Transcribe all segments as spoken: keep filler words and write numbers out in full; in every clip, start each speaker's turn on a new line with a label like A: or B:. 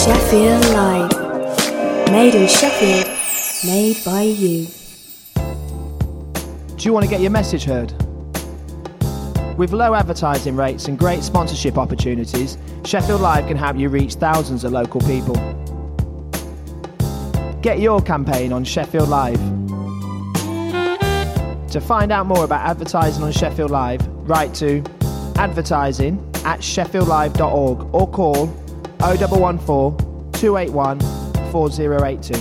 A: Sheffield Live. Made in Sheffield, made by you.
B: Do you want to get your message heard? With low advertising rates and great sponsorship opportunities, Sheffield Live can help you reach thousands of local people. Get your campaign on Sheffield Live. To find out more about advertising on Sheffield Live, write to advertising at sheffield live dot org or call oh one one four, two eight one, four oh eight two.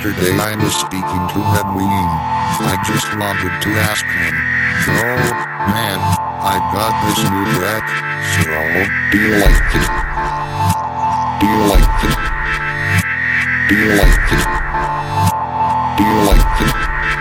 C: yesterday I was speaking to Edwin. I just wanted to ask him. Oh, man, I got this new track. So, do you like it? Do you like it? Do you like it? Do you like it?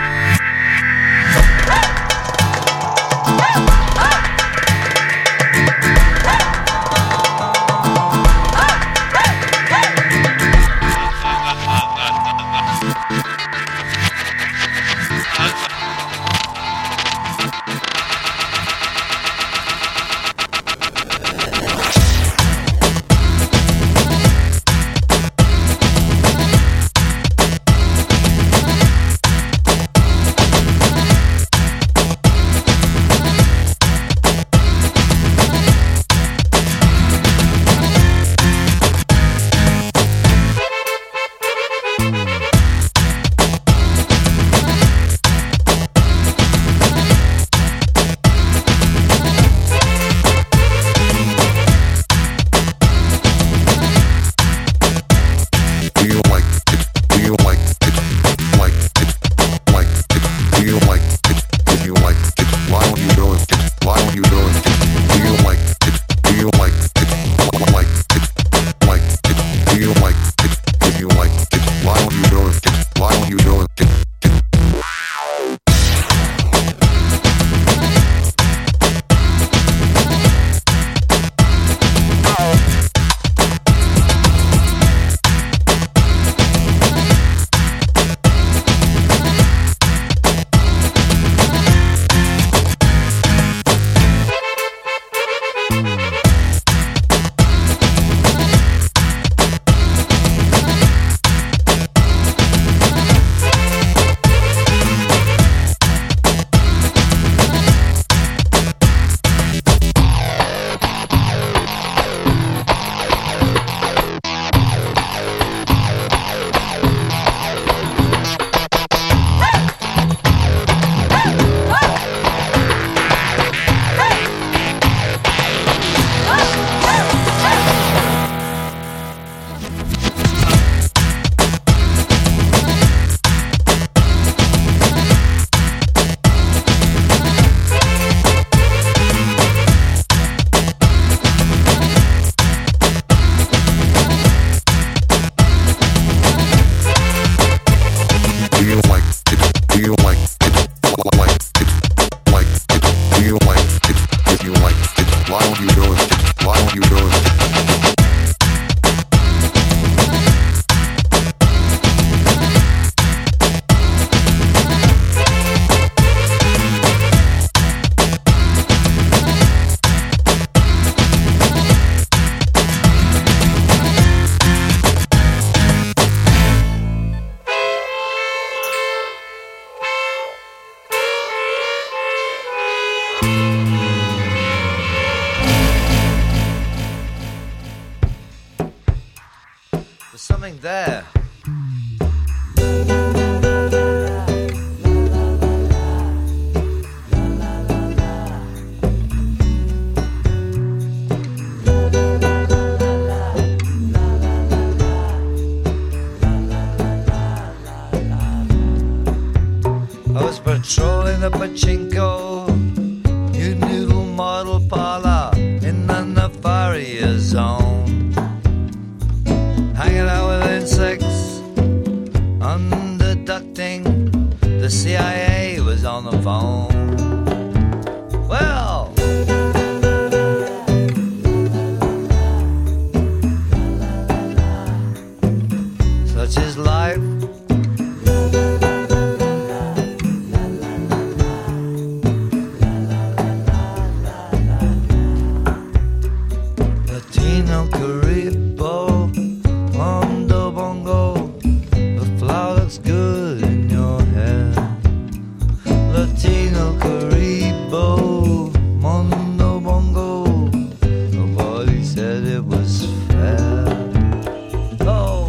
D: Something there. I was patrolling the pachinko, new noodle model parlor in the Nefaria zone. Hanging out with insects, underducting. The C I A was on the phone. Well, such is life. Latino Caribo, Mondo Bongo, the flower looks good in your hair. Latino Caribo, Mondo Bongo, nobody said it was fair. Oh,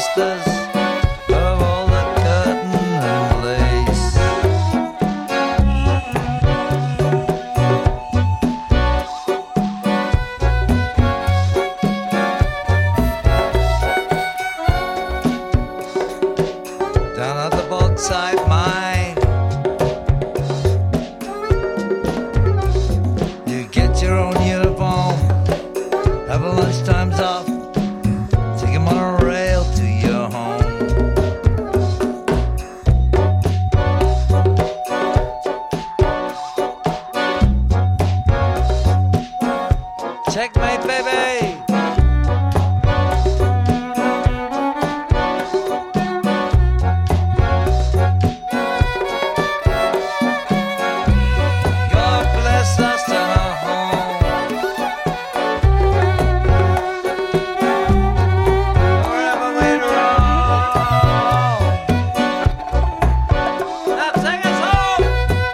D: sisters of all the curtain and lace. Down at the Bogside Mine, you get your own uniform, have a lunchtime's off, take a monorail to your home. Checkmate, baby! God bless us and our home. Wherever we roam. Now take us home.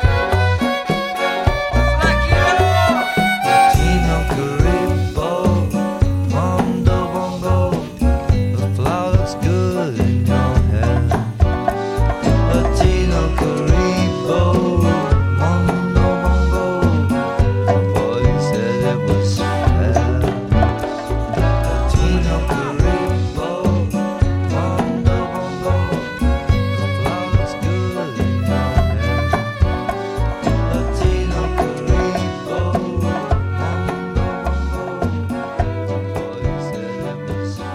D: Like you. Latino Caribo, Mondo Bongo, the flower looks good in your hair. Latino Caribo, Mondo Bongo, the boy said it was fair. Latino Caribo, Mondo Bongo, the flower looks good in your hair. Latino Caribo, Mondo Bongo, the boy said it was fair.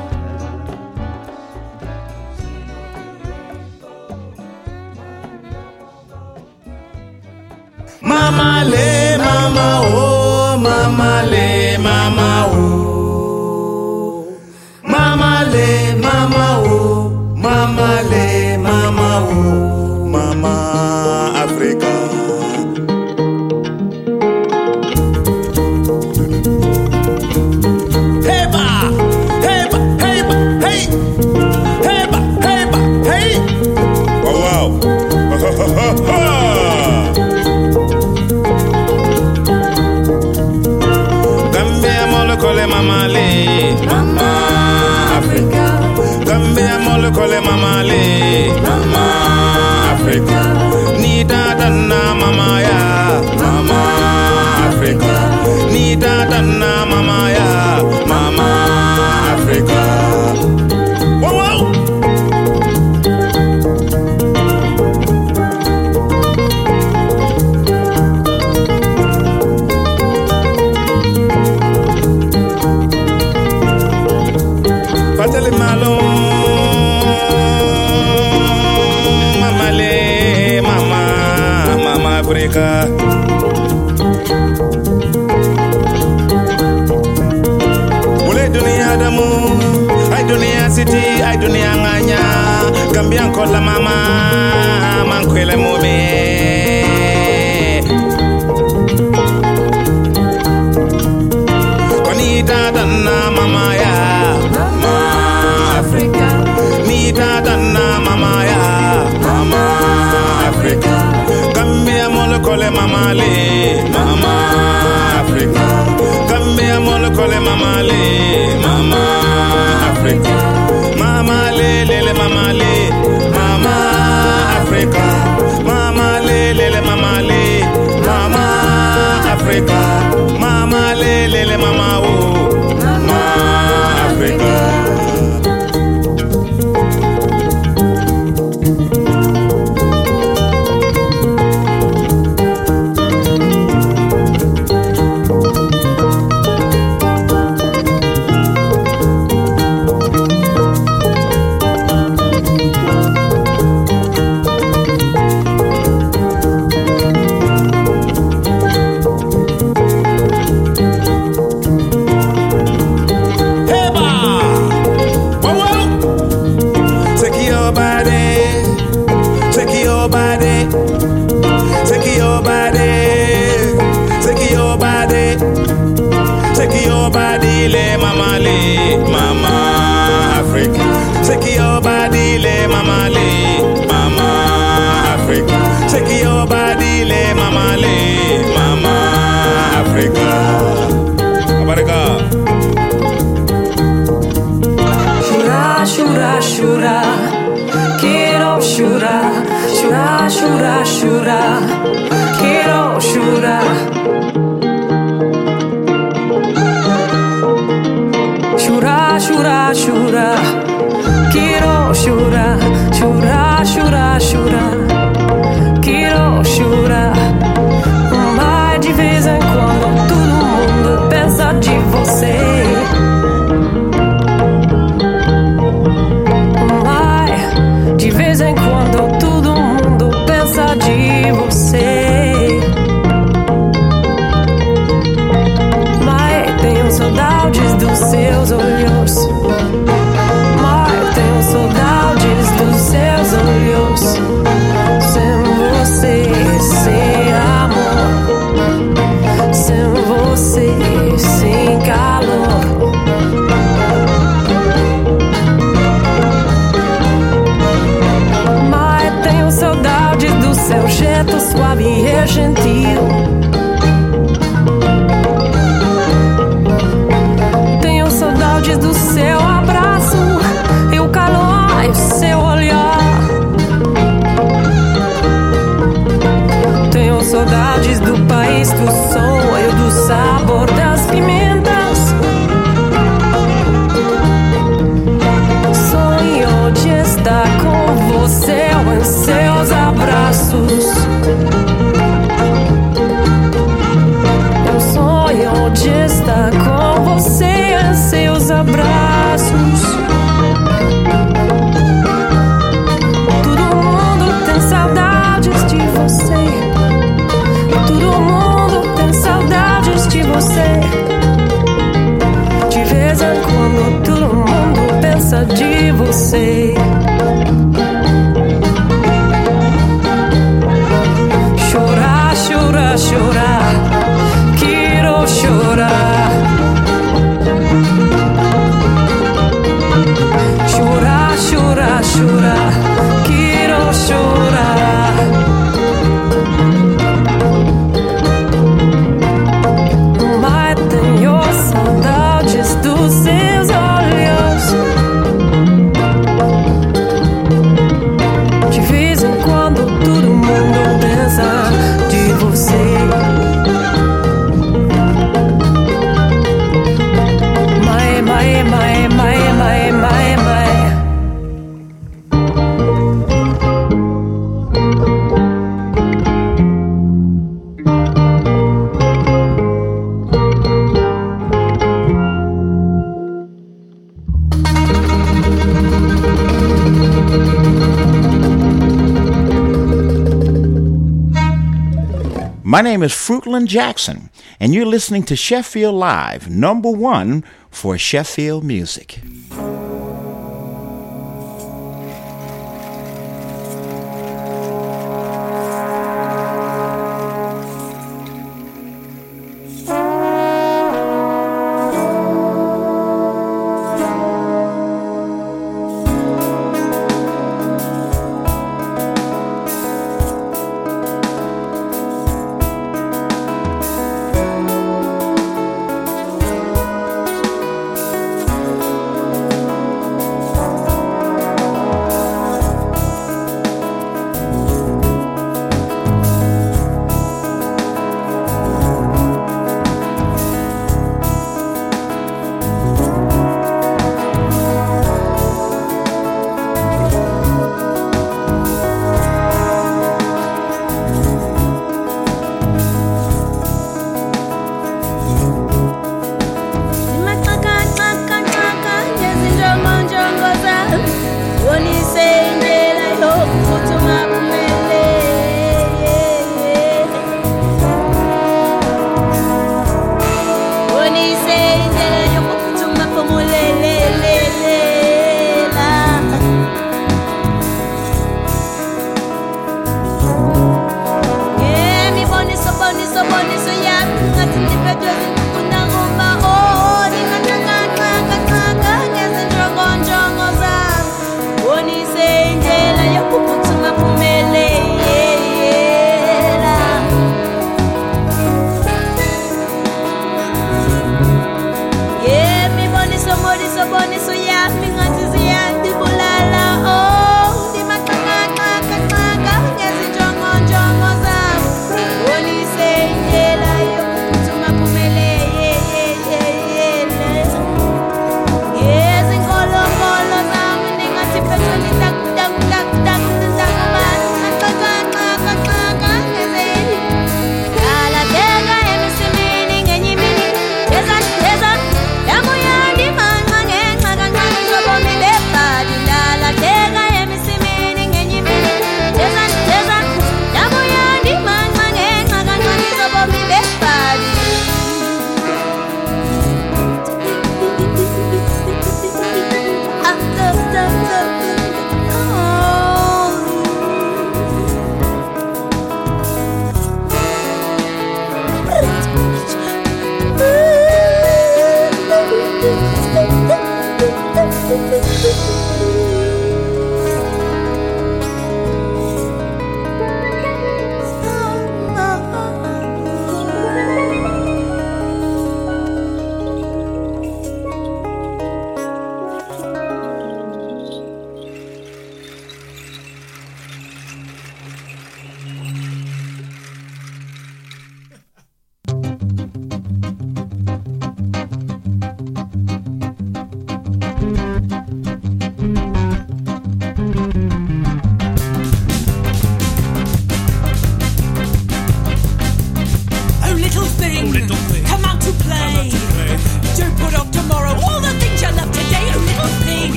E: Mama le mama oh, mama le mama oh. Mama le mama oh, mama le mama oh. Mama Africa. Heba, heba, heba, hey. Heba, heba, hey. Wow, wow. Gambia molo kole mama le, mama Africa. Gambia molo kole mama le, mama Africa. Nita dana mama ya, mama Africa. Nita dana mama ya, mama Africa. Wow, wow. Fatale malo, mama le, mama, mama Africa. Mule dunia damu, ay dunia city, ay dunia nganya. Gambian kola mama, mankwele mube. Konita dana mama ya, mama Africa. Nita dana mama ya, mama Africa. Gambia molo kole mama le, mama Africa. Gambia molo kole mama le, mama Africa. Mama le le le mama le, mama Africa. Mama le le le mama le, mama Africa. Mama le le le mama oh, mama Africa.
A: She
F: chorar, chorar, chorar. Quero chorar, chorar, chorar, chorar. Quero chorar. Chorar, chorar, chorar. Quero chorar, chorar, chorar, chorar. Quero chorar. Mas de vez em quando todo mundo pensa de você. Mas de vez em quando todo mundo pensa de você. Mas tenho saudades dos seus olhos. Mas tenho saudades dos seus olhos. Sem você, sem amor. Sem você, sem calor. Mas tenho saudades do seu jeito suave e gentil. Tenho saudades do seu abraço e o calor e o seu olhar. Tenho saudades do país do som e do sabor das pimentas. Sonho de estar com você em seus abraços. Eu sonho de estar com você em seus abraços. Todo mundo tem saudades de você. Todo mundo tem saudades de você. De vez em quando todo mundo pensa de você. Chorar, chorar, chorar. Quero chorar. Chorar, chorar, chorar. Quero chorar. Mas tenho saudades dos seus olhos. De vez em quando todo mundo pensa de você. Mai, mai, mai, mai, mai, mai, mai.
G: My name is Fruitland Jackson, and you're listening to Sheffield Live, number one for Sheffield music.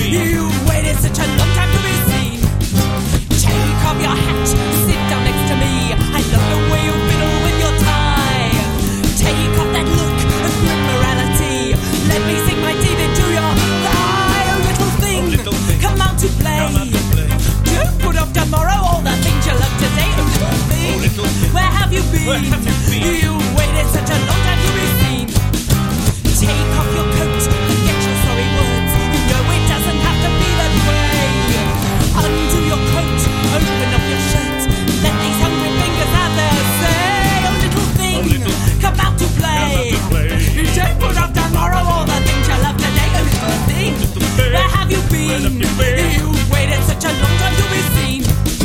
H: You've waited such a long time to be seen. Take off your hat, sit down next to me. I love the way you fiddle with your tie. Take off that look of grim morality. Let me sink my teeth into your thigh. Oh, little thing, little thing. Come out to play. Come out to play. Don't put off tomorrow all the things you love today. Oh, little thing, oh, little thing. Where have you been? Where have you been? You've waited such a long time to be seen. Take off your coat, forget your sorry words. You know it doesn't have to be that way. Undo your coat, open up your shirt. Let these hungry fingers have their say. Oh, little thing, oh, little thing. Come out to play. Come out to play. You don't put off tomorrow all the things you love today. Oh, little thing, where have you been? Have you been? You've waited such a long time to be seen.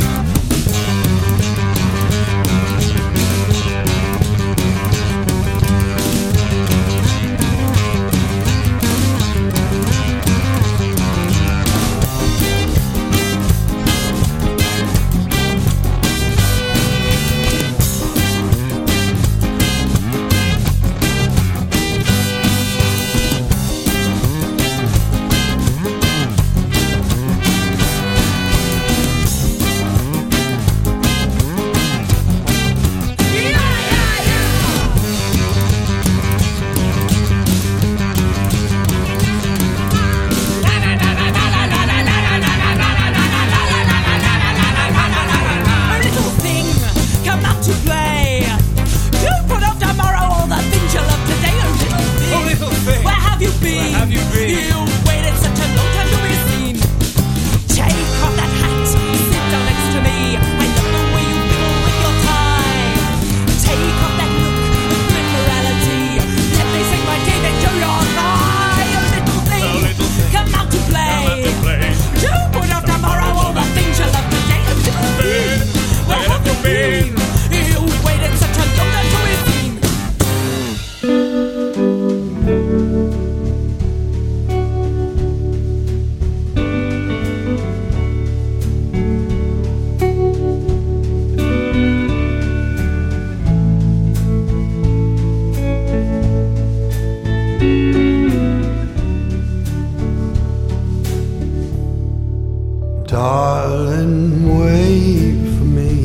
I: Darling, wait for me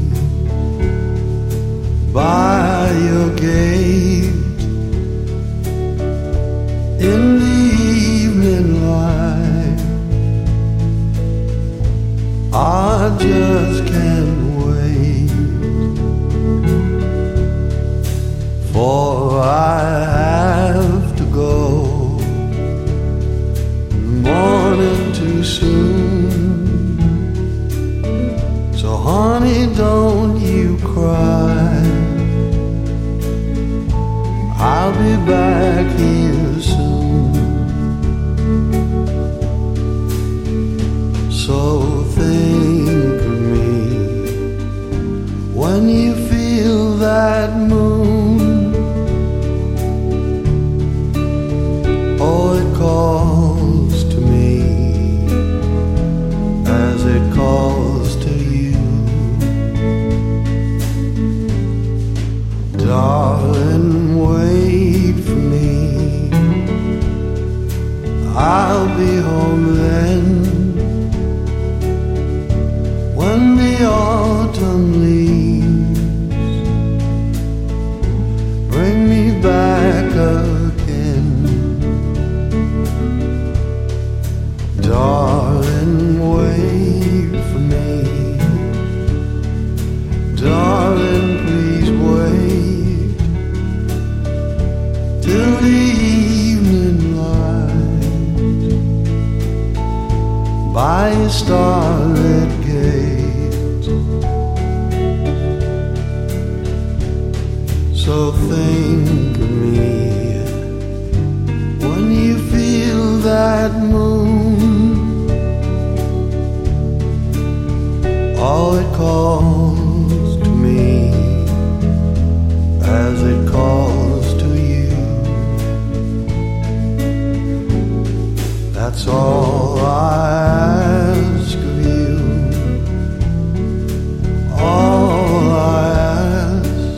I: by your gate in the evening light. I just can't wait, for I have to go. Morning too soon. So honey, don't you cry. I'll be back here soon. So think of me when you feel that moon. Oh, it calls to me as it calls to you. Darling, wait for me. I'll be home then, when the autumn leaves bring me back again. Darling, wait for me. Darling, please wait till the evening light by a starlit gate. So think of me when you feel that moon. All it calls to me as it calls to you. That's all I ask of you. All I ask,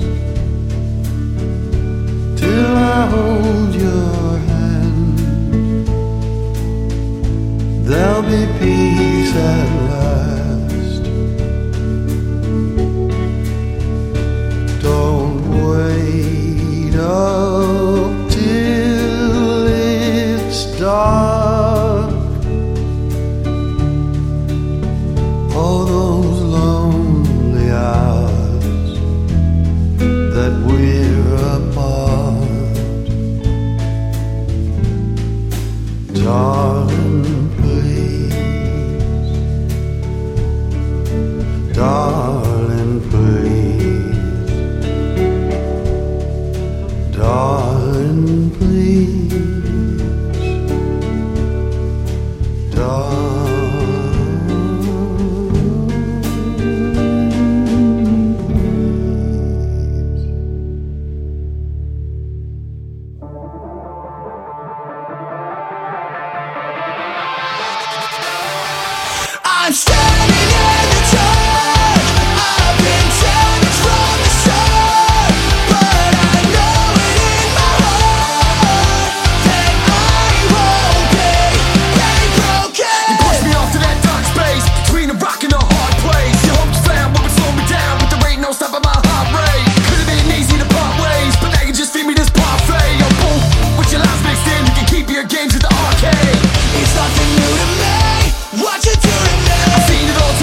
I: till I hold your hand. there'll be peace at last. Don't wait up till it's dark. All those lonely hours that we're apart, darling, please, darling, please, darling, please, darling.
J: I'm standing in the dark. I've been damaged from the start, but I know it in my heart that I won't be, be broken. You pushed me off to that dark space between a rock and a hard place. Your hopes found what would slow me down, but there ain't no stopping my heart rate. Could've been easy to part ways, but now you just feed me this parfait. Yo, boom, with your lies mixed in, you can keep your games at the arcade. It's nothing new to me. What you doing now? I've seen it all.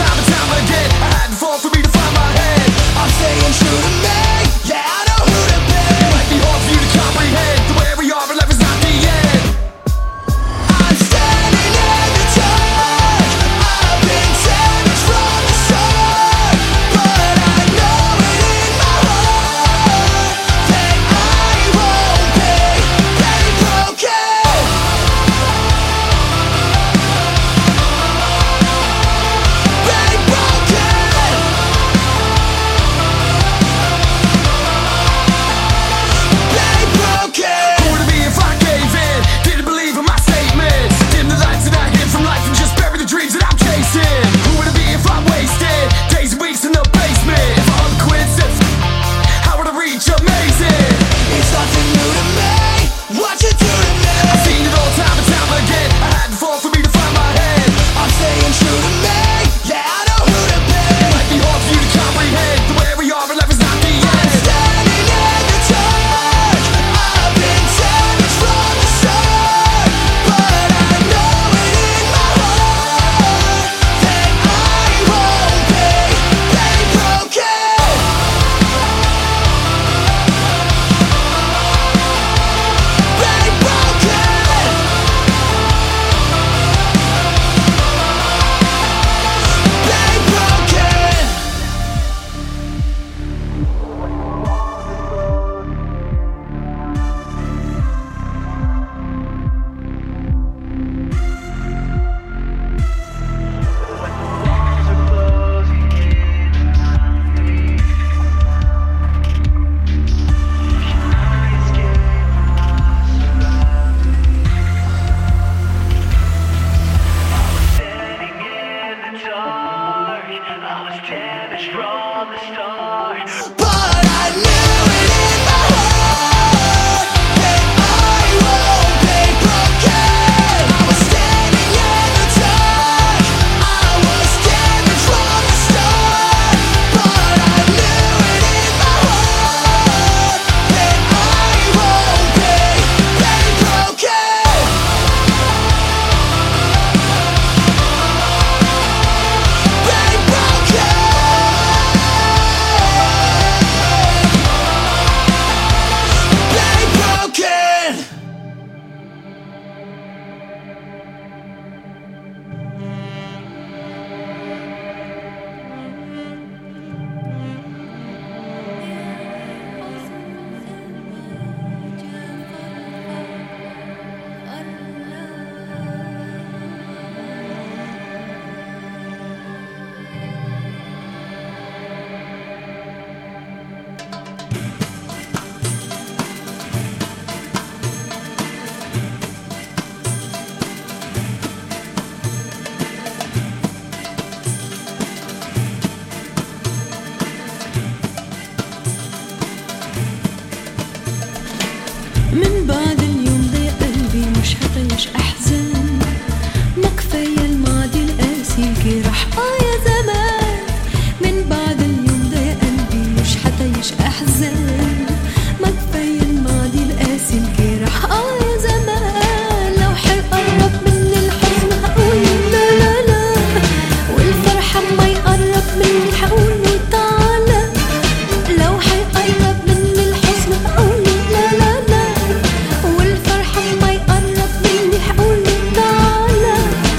F: جرح اه يا زمان من بعد اليوم ده يا قلبي مش حتعيش احزان ما كفايه الماضي القاسي الجرح اه يا زمان لو حيقرب مني الحزن هقول لا لا لا والفرحه ما يقرب مني هقول له تعالى لو حيقرب مني الحزن هقول له لا لا لا والفرحه ما يقرب مني هقول له تعالى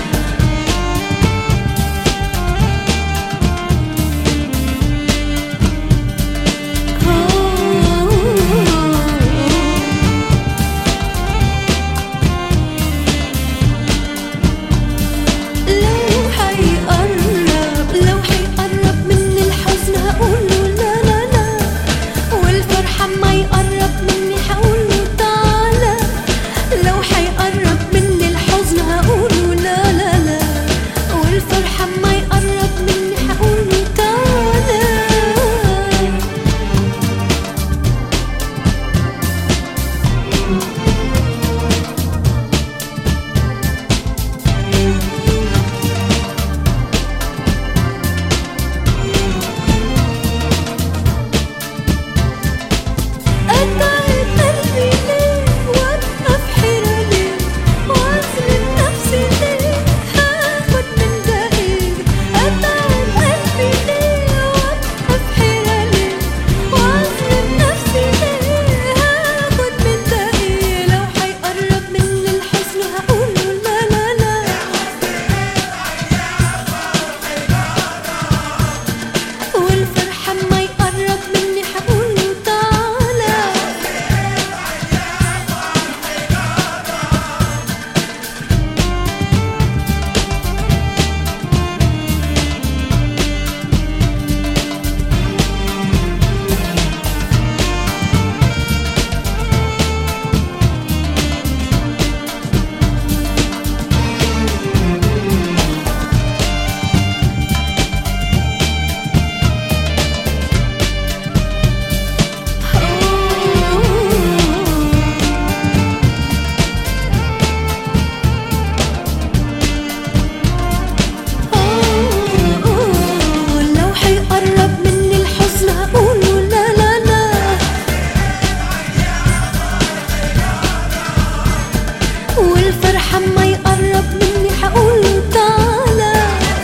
F: لو حيقرب لو حيقرب مني الحزن هقول له لا لا لا والفرحة ما يقرب مني هقول له تعالى لو حيقرب مني الحزن هقول له لا لا لا والفرحة ما يقرب مني هقول له تعالى أتعب قلبي ليه وأبقى في حيرة ليه وأظلم نفسي ليه هاخد من ده إيه أتعب قلبي ليه وأبقى في حيرة ليه وأظلم نفسي ليه هاخد من ده إيه لو حيقرب مني الحزن هقول له لا لا لا والفرحة ما يقرب مني هقول له تعالى لو حيقرب مني الحزن هقول له لا لا لا والفرحة ما يقرب مني هقول له تعالى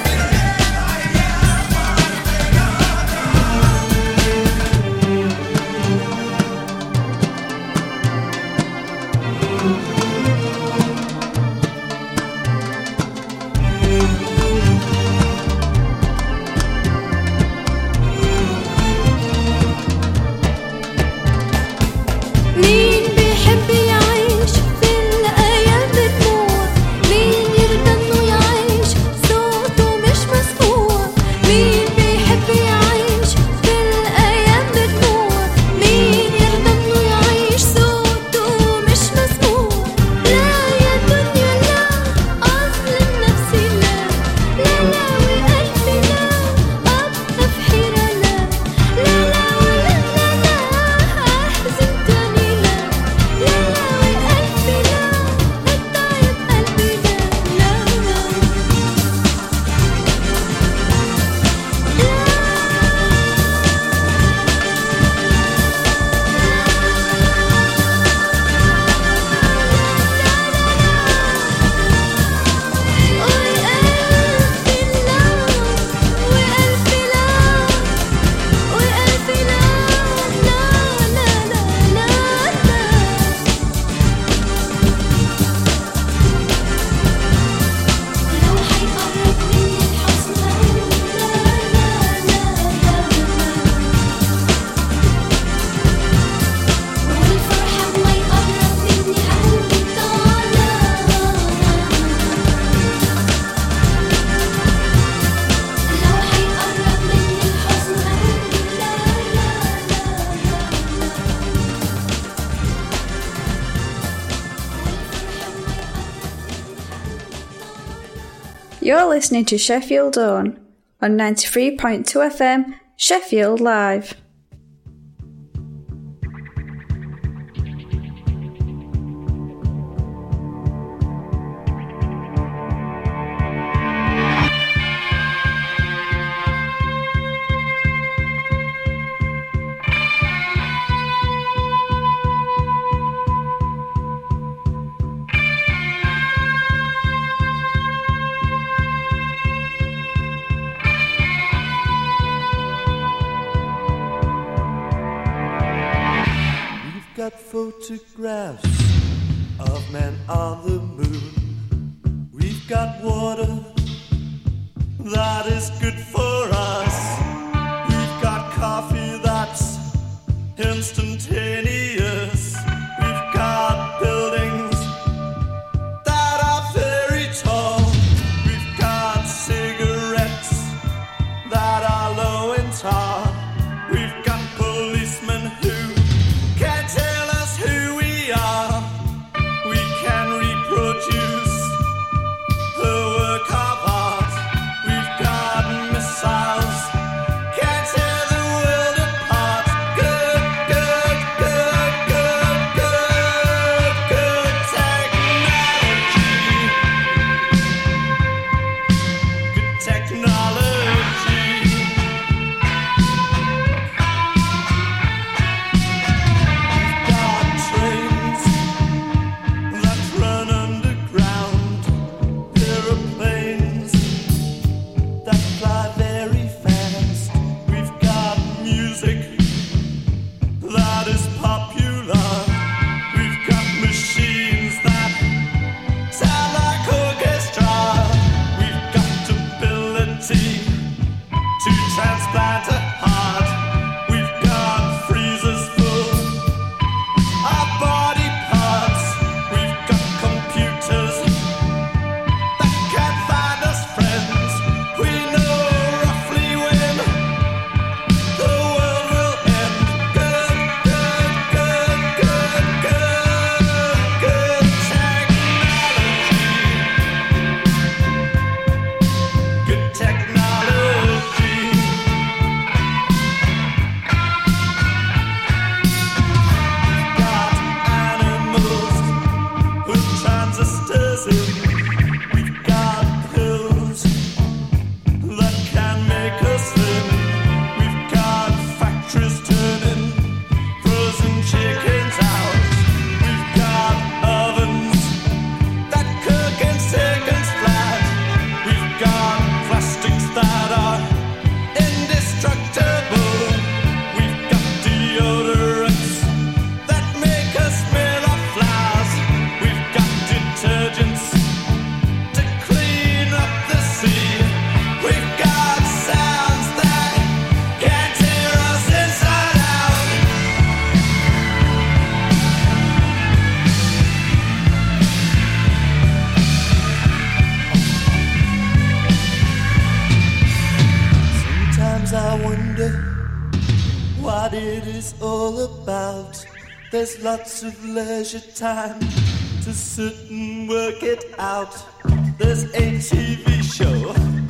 F: مين بيحب يعيش في الأيام بدموع مين يرضى إنه يعيش صوته مش مسموع مين بيحب يعيش في الأيام بدموع مين يرضى إنه يعيش صوته مش مسموع لا يا دنيا لا أظلم نفسي لا لا لا وقلبي لا أبقى في حيرة لا لا لا ولا لا لا أحزن تاني لا لا لا وقلبي لا أتعب قلبي لا لا وقلبي لا وقلبي لا وقلبي لا لا لا لا لا لو حيقرب مني الحزن هقول لا لا لا لا والفرحة ما يقرب مني هقول تعالى لو حيقرب مني الحزن هقول لا لا
K: You're listening to Sheffield On on ninety-three point two F M, Sheffield Live.
L: photographs of men on the moon. We've got water that is good for us. We've got coffee that's instantaneous. We've got buildings that are very tall. We've got cigarettes that are low and tar. We've got policemen who can't tell us who we are. We can reproduce the work of art. We've got missiles, can't tear the world apart. Good, good, good, good, good, good technology. Good technology. We've got trains that run underground, aeroplanes that fly very fast. We've got music that is popular. We've got machines that sound like orchestra. We've got ability to transplant a heart. We've got freezers full of body parts. We've got computers that can find us friends. We know roughly when the world will end. Good, good, good, good, good, good technology. Good technology. Got animals with transistors in. We've got pills that can make us slim. We've got factories turning frozen chickens out. We've got ovens that cook in seconds flat. We've got plastics that are indestructible. We've got deodorants that make us smell of flowers. We've got detergents to clean up the sea. We've got sounds that can tear us inside out. Sometimes I wonder what it is all about. There's lots of leisure time to sit and work it out. There's a T V show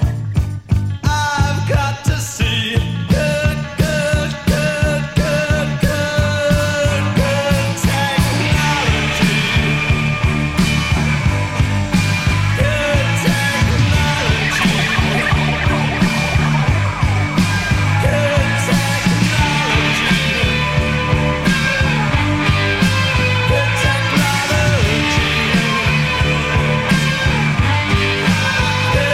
L: I've got to see. Good, good, good, good, good, good technology. Good technology. Good technology. Good technology. Good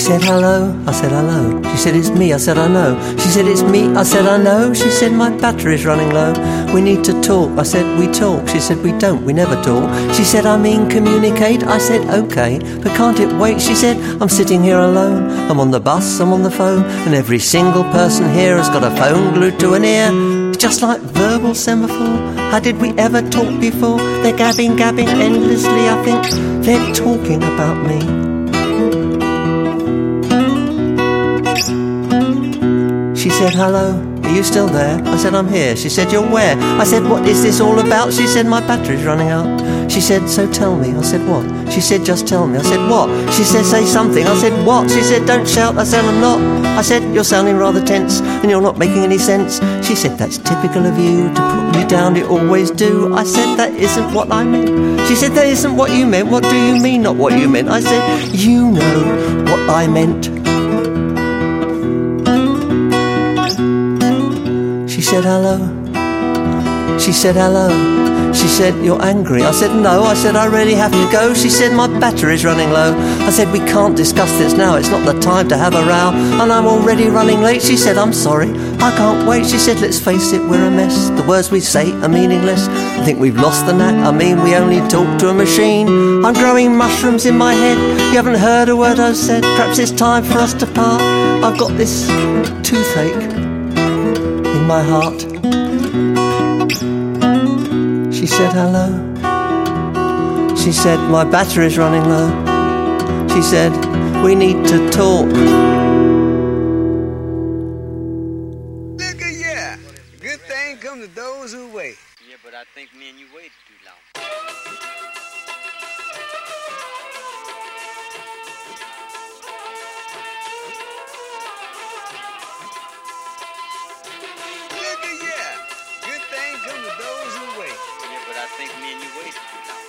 M: said hello, I said hello. She said it's me, I said I know. She said it's me, I said I know. She said my battery's running low. We need to talk, I said we talk. She said we don't, we never talk. She said I mean communicate. I said okay, but can't it wait? She said I'm sitting here alone. I'm on the bus, I'm on the phone, and every single person here has got a phone glued to an ear. Just like verbal semaphore. How did we ever talk before? They're gabbing, gabbing endlessly. I think they're talking about me. She said, hello, are you still there? I said, I'm here. She said, you're where? I said, what is this all about? She said, my battery's running out. She said, so tell me. I said, what? She said, just tell me. I said, what? She said, say something. I said, what? She said, don't shout. I said, I'm not. I said, you're sounding rather tense and you're not making any sense. She said, that's typical of you to put me down, you always do. I said, that isn't what I meant. She said, that isn't what you meant. What do you mean, not what you meant? I said, you know what I meant. She said, hello. She said, hello. She said, you're angry. I said, no. I said, I really have to go. She said, my battery's running low. I said, we can't discuss this now. It's not the time to have a row. And I'm already running late. She said, I'm sorry. I can't wait. She said, let's face it, we're a mess. The words we say are meaningless. I think we've lost the knack. I mean, we only talk to a machine. I'm growing mushrooms in my head. You haven't heard a word I've said. Perhaps it's time for us to part. I've got this toothache in my heart. She said hello. She said my battery's running low. She said we need to talk.
N: Look at ya. Good thing comes to those who wait.
O: Yeah, but I think me and you waited too long.
N: Look at ya. Good thing comes to those who wait.
O: Yeah, but I think me and you waited too long.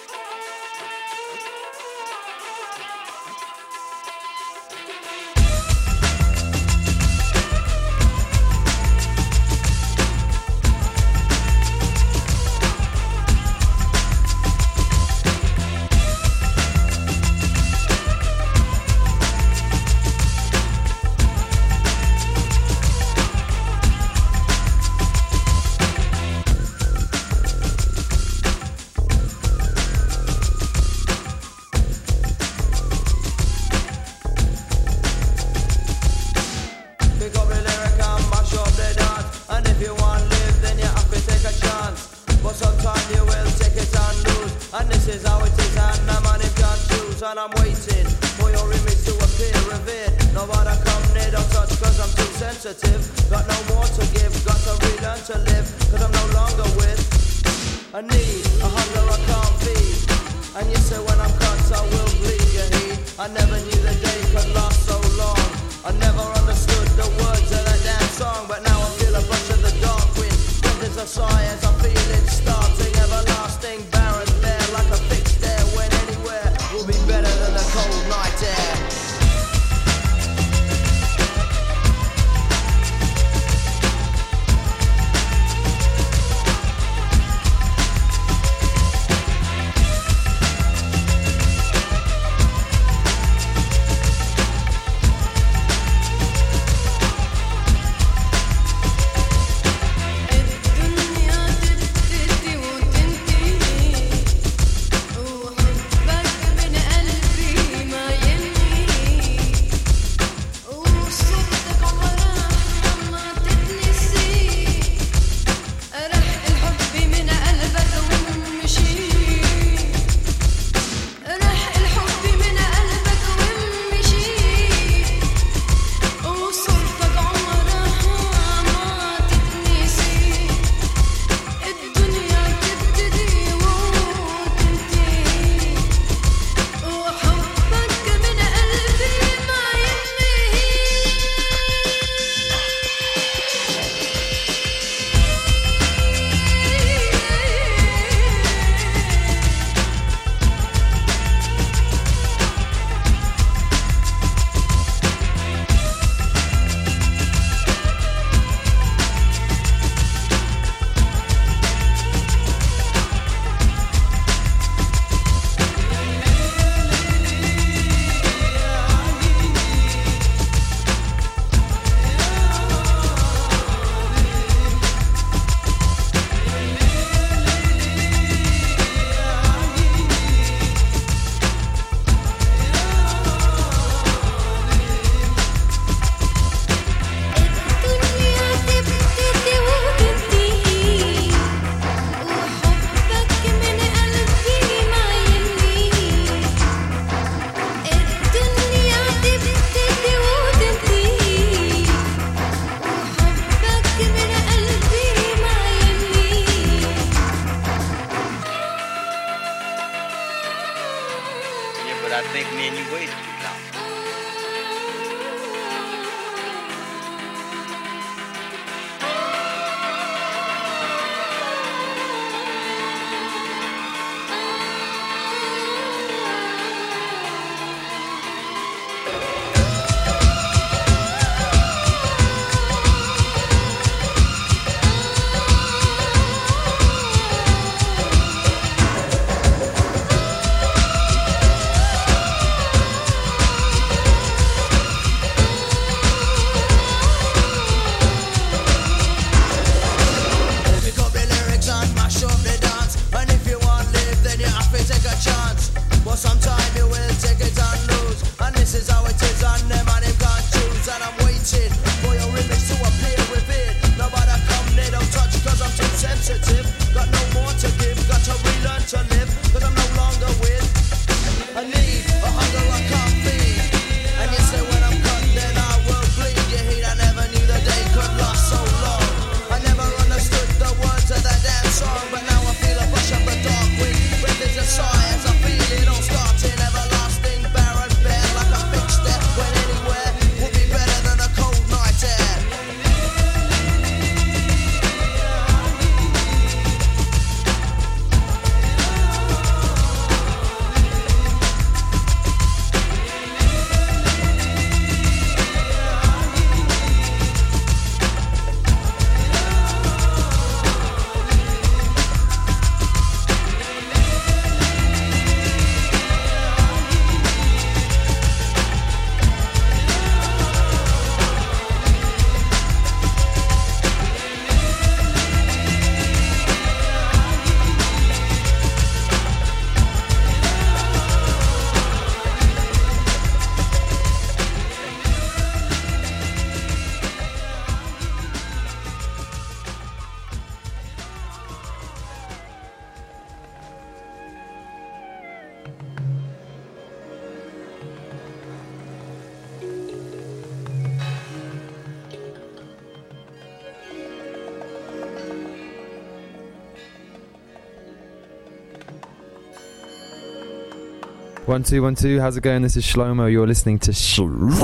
P: One, two, one, two. How's it going? This is Shlomo. You're listening to Sh-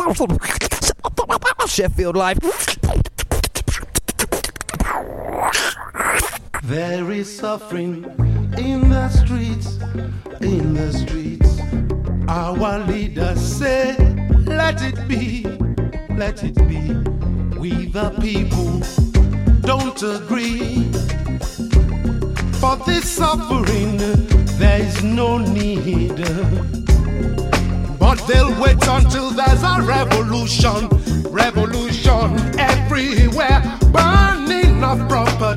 P: Sheffield Live.
I: There is suffering in the streets, in the streets. Our leaders say, let it be, let it be. We the people don't agree. For this suffering, there is no need. But they'll wait until there's a revolution, revolution everywhere, burning of property.